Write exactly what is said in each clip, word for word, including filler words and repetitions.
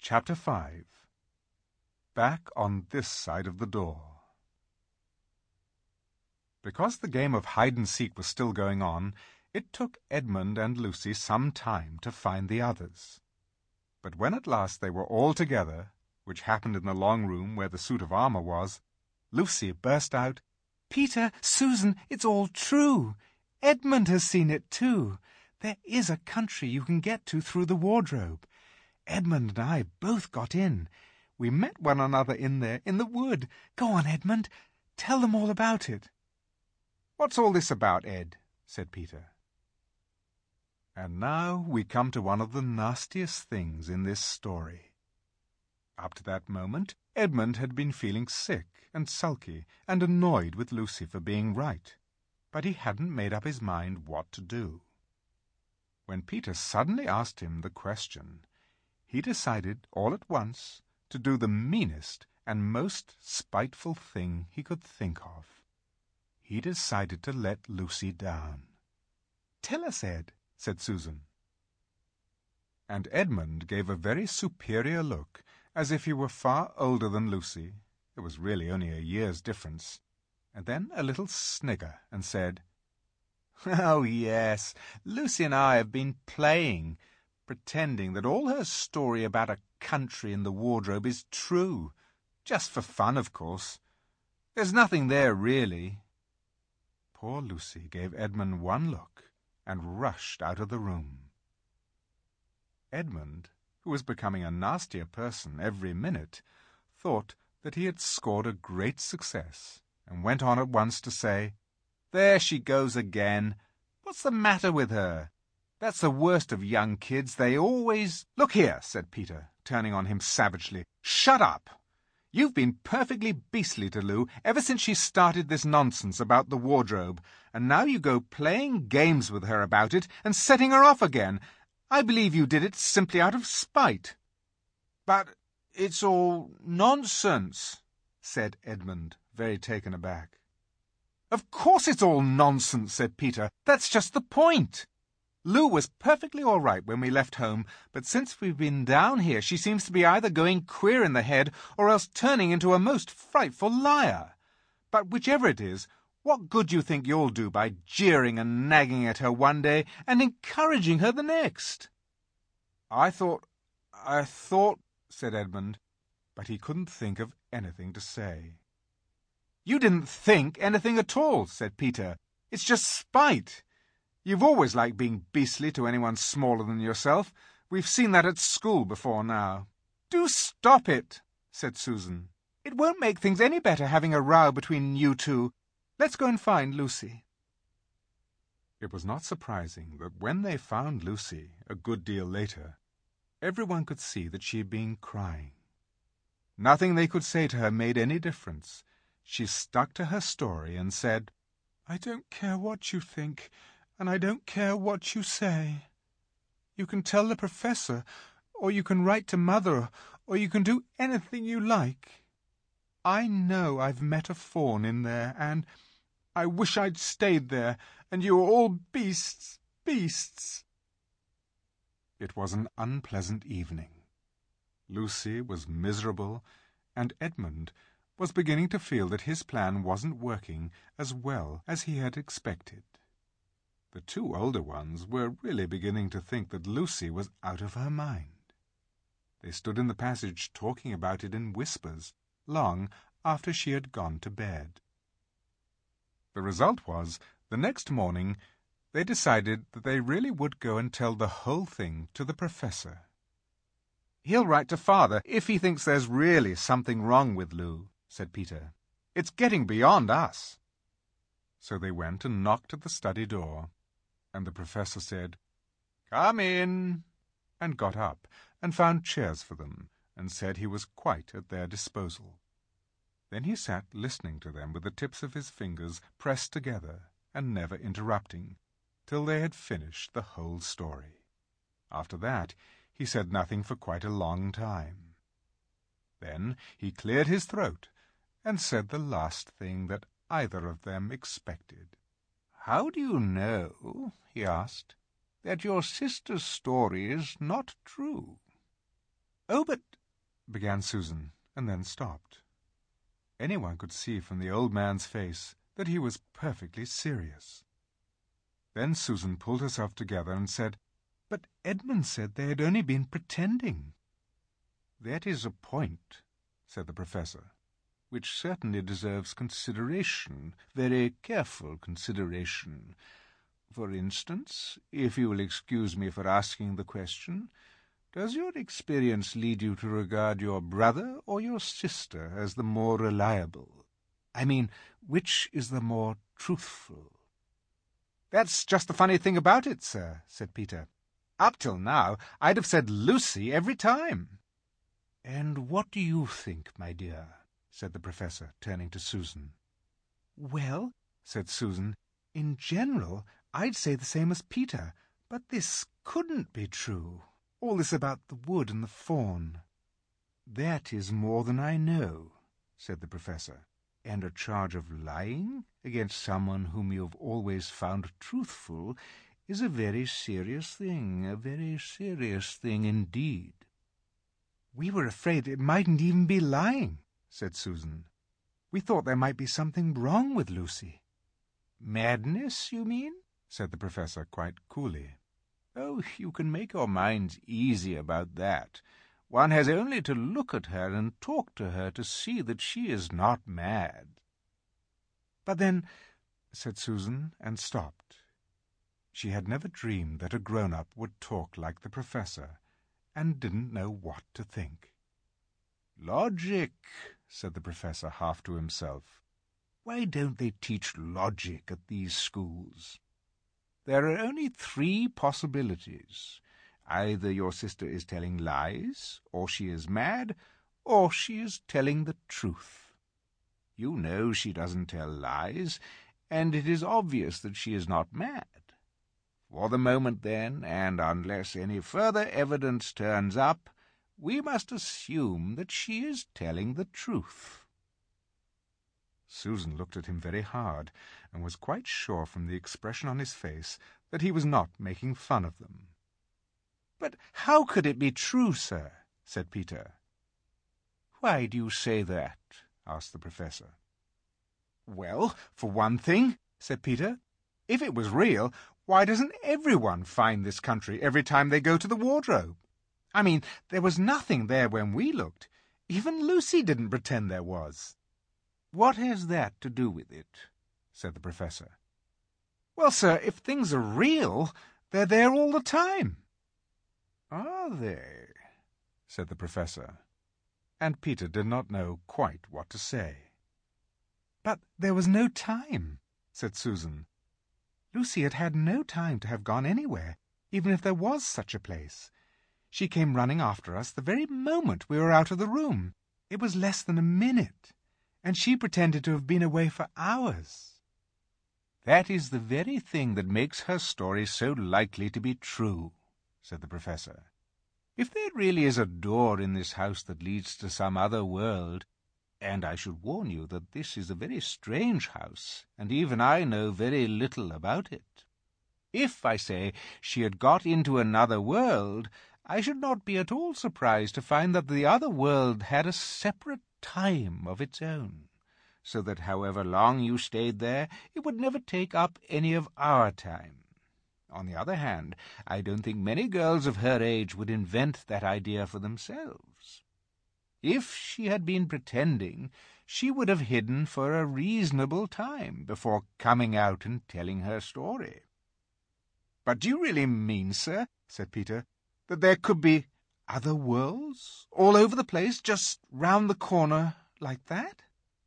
Chapter five. Back on this side of the door. Because the game of hide-and-seek was still going on, it took Edmund and Lucy some time to find the others. But when at last they were all together, which happened in the long room where the suit of armour was, Lucy burst out, "Peter, Susan, it's all true. Edmund has seen it too. There is a country you can get to through the wardrobe. Edmund and I both got in. We met one another in there, in the wood. Go on, Edmund. Tell them all about it." "What's all this about, Ed?" said Peter. And now we come to one of the nastiest things in this story. Up to that moment, Edmund had been feeling sick and sulky and annoyed with Lucy for being right, but he hadn't made up his mind what to do. When Peter suddenly asked him the question, he decided all at once to do the meanest and most spiteful thing he could think of. He decided to let Lucy down. "Tell us, Ed," said Susan. And Edmund gave a very superior look, as if he were far older than Lucy. There was really only a year's difference, and then a little snigger, and said, "Oh, yes, Lucy and I have been playing, pretending that all her story about a country in the wardrobe is true, just for fun, of course. There's nothing there, really." Poor Lucy gave Edmund one look and rushed out of the room. Edmund, who was becoming a nastier person every minute, thought that he had scored a great success, and went on at once to say, "There she goes again. What's the matter with her? That's the worst of young kids. They always—" "Look here," said Peter, turning on him savagely. "Shut up! You've been perfectly beastly to Lou ever since she started this nonsense about the wardrobe, and now you go playing games with her about it and setting her off again. I believe you did it simply out of spite." "But it's all nonsense," said Edmund, very taken aback. "Of course it's all nonsense," said Peter. "That's just the point. Lou was perfectly all right when we left home, but since we've been down here she seems to be either going queer in the head or else turning into a most frightful liar. But whichever it is, what good do you think you'll do by jeering and nagging at her one day and encouraging her the next?" "I thought... I thought..." said Edmund, but he couldn't think of anything to say. "You didn't think anything at all," said Peter. "It's just spite. You've always liked being beastly to anyone smaller than yourself. We've seen that at school before now." "Do stop it," said Susan. "It won't make things any better having a row between you two. Let's go and find Lucy." It was not surprising that when they found Lucy, a good deal later, everyone could see that she had been crying. Nothing they could say to her made any difference. She stuck to her story and said, "I don't care what you think, and I don't care what you say. You can tell the professor, or you can write to Mother, or you can do anything you like. I know I've met a fawn in there, and I wish I'd stayed there, and you were all beasts, beasts." It was an unpleasant evening. Lucy was miserable, and Edmund was beginning to feel that his plan wasn't working as well as he had expected. The two older ones were really beginning to think that Lucy was out of her mind. They stood in the passage talking about it in whispers, long after she had gone to bed. The result was, the next morning, they decided that they really would go and tell the whole thing to the professor. "He'll write to Father if he thinks there's really something wrong with Lou," said Peter. "It's getting beyond us." So they went and knocked at the study door, and the professor said, "Come in," and got up and found chairs for them, and said he was quite at their disposal. Then he sat listening to them with the tips of his fingers pressed together and never interrupting, till they had finished the whole story. After that he said nothing for quite a long time. Then he cleared his throat and said the last thing that either of them expected. "How do you know," he asked, "that your sister's story is not true?" "Oh, but began Susan, and then stopped. Anyone could see from the old man's face that he was perfectly serious. Then Susan pulled herself together and said, "But Edmund said they had only been pretending." "That is a point," said the Professor, "which certainly deserves consideration, very careful consideration. For instance, if you will excuse me for asking the question, does your experience lead you to regard your brother or your sister as the more reliable? I mean, which is the more truthful?" "That's just the funny thing about it, sir," said Peter. "Up till now, I'd have said Lucy every time." "And what do you think, my dear?" said the Professor, turning to Susan. "Well," said Susan, "in general, I'd say the same as Peter, but this couldn't be true. All this about the wood and the fawn." "That is more than I know," said the Professor. "And a charge of lying against someone whom you have always found truthful is a very serious thing, a very serious thing indeed." "We were afraid it mightn't even be lying," said Susan. "We thought there might be something wrong with Lucy." "Madness, you mean?" said the Professor quite coolly. "Oh, you can make your minds easy about that. One has only to look at her and talk to her to see that she is not mad." "But then—" said Susan, and stopped. She had never dreamed that a grown-up would talk like the Professor, and didn't know what to think. "Logic," said the Professor half to himself. "Why don't they teach logic at these schools? There are only three possibilities. Either your sister is telling lies, or she is mad, or she is telling the truth. You know she doesn't tell lies, and it is obvious that she is not mad. For the moment, then, and unless any further evidence turns up, we must assume that she is telling the truth." Susan looked at him very hard, and was quite sure from the expression on his face that he was not making fun of them. "But how could it be true, sir?" said Peter. "Why do you say that?" asked the Professor. "Well, for one thing," said Peter, "if it was real, why doesn't everyone find this country every time they go to the wardrobe? I mean, there was nothing there when we looked. Even Lucy didn't pretend there was." "What has that to do with it?" said the Professor. "Well, sir, if things are real, they're there all the time." "Are they?" said the Professor, and Peter did not know quite what to say. "But there was no time," said Susan. "Lucy had had no time to have gone anywhere, even if there was such a place. She came running after us the very moment we were out of the room. It was less than a minute, and she pretended to have been away for hours." "That is the very thing that makes her story so likely to be true," said the Professor. "If there really is a door in this house that leads to some other world, and I should warn you that this is a very strange house, and even I know very little about it. If, I say, she had got into another world, I should not be at all surprised to find that the other world had a separate time of its own, so that however long you stayed there, it would never take up any of our time. On the other hand, I don't think many girls of her age would invent that idea for themselves. If she had been pretending, she would have hidden for a reasonable time before coming out and telling her story." "But do you really mean, sir," said Peter, "that there could be other worlds all over the place, just round the corner like that?"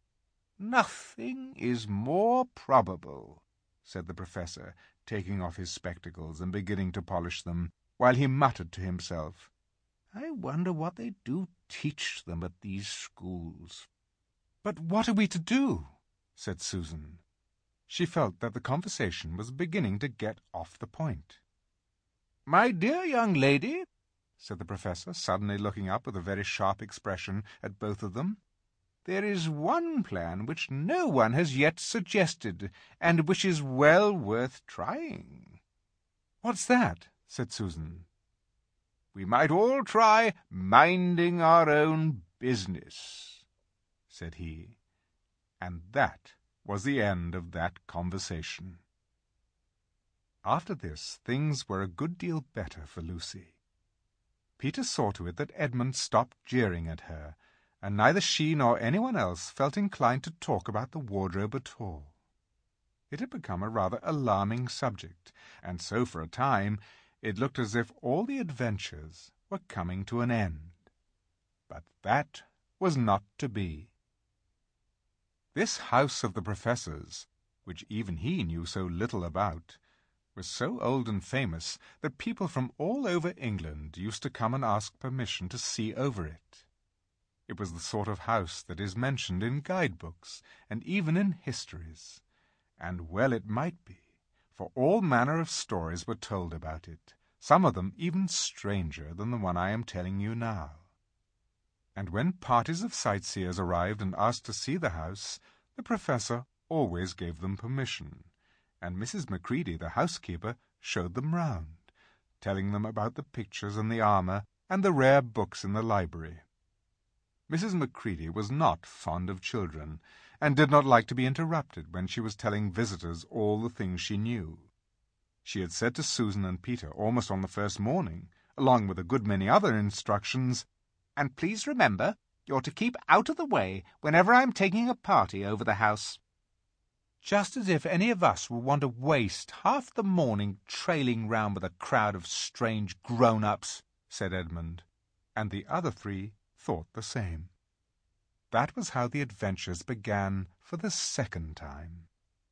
"Nothing is more probable," said the Professor, taking off his spectacles and beginning to polish them, while he muttered to himself, "I wonder what they do teach them at these schools." "But what are we to do?" said Susan. She felt that the conversation was beginning to get off the point. "My dear young lady," said the Professor, suddenly looking up with a very sharp expression at both of them, "there is one plan which no one has yet suggested, and which is well worth trying." "What's that?" said Susan. we might all try minding our own business," said he. And that was the end of that conversation. After this, things were a good deal better for Lucy. Peter saw to it that Edmund stopped jeering at her, and neither she nor anyone else felt inclined to talk about the wardrobe at all. It had become a rather alarming subject, and so for a time it looked as if all the adventures were coming to an end. But that was not to be. This house of the Professor's, which even he knew so little about, was so old and famous that people from all over England used to come and ask permission to see over it. It was the sort of house that is mentioned in guidebooks and even in histories, and well it might be, for all manner of stories were told about it, some of them even stranger than the one I am telling you now. And when parties of sightseers arrived and asked to see the house, the Professor always gave them permission, and Missus Macready, the housekeeper, showed them round, telling them about the pictures and the armour and the rare books in the library. Missus Macready was not fond of children, and did not like to be interrupted when she was telling visitors all the things she knew. She had said to Susan and Peter almost on the first morning, along with a good many other instructions, "And please remember, you're to keep out of the way whenever I'm taking a party over the house." "Just as if any of us would want to waste half the morning trailing round with a crowd of strange grown-ups," said Edmund, and the other three thought the same. That was how the adventures began for the second time.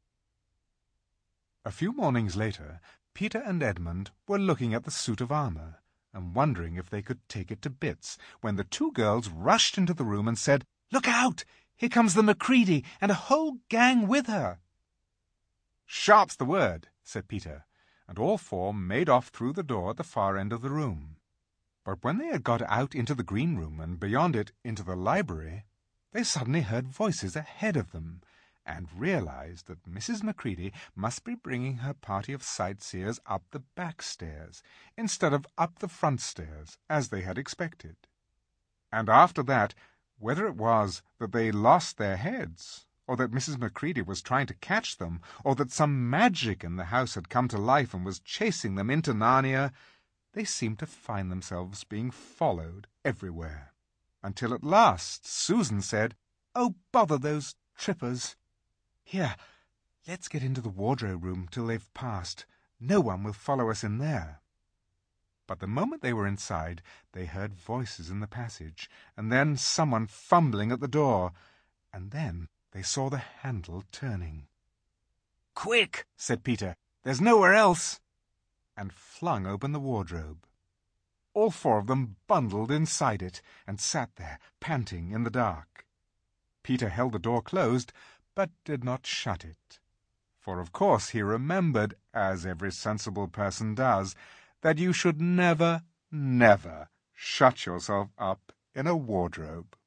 A few mornings later, Peter and Edmund were looking at the suit of armour, and wondering if they could take it to bits, when the two girls rushed into the room and said, "Look out! Here comes the Macready, and a whole gang with her." "Sharp's the word," said Peter, and all four made off through the door at the far end of the room. But when they had got out into the green room, and beyond it into the library, they suddenly heard voices ahead of them, and realized that Missus Macready must be bringing her party of sightseers up the back stairs, instead of up the front stairs, as they had expected. And after that, whether it was that they lost their heads, or that Missus Macready was trying to catch them, or that some magic in the house had come to life and was chasing them into Narnia, they seemed to find themselves being followed everywhere, until at last Susan said, "Oh, bother those trippers! Here, let's get into the wardrobe room till they've passed. No one will follow us in there." But the moment they were inside, they heard voices in the passage, and then someone fumbling at the door, and then they saw the handle turning. "Quick!" said Peter. "There's nowhere else!" and flung open the wardrobe. All four of them bundled inside it, and sat there, panting in the dark. Peter held the door closed, but did not shut it, for of course he remembered, as every sensible person does, that you should never, never shut yourself up in a wardrobe.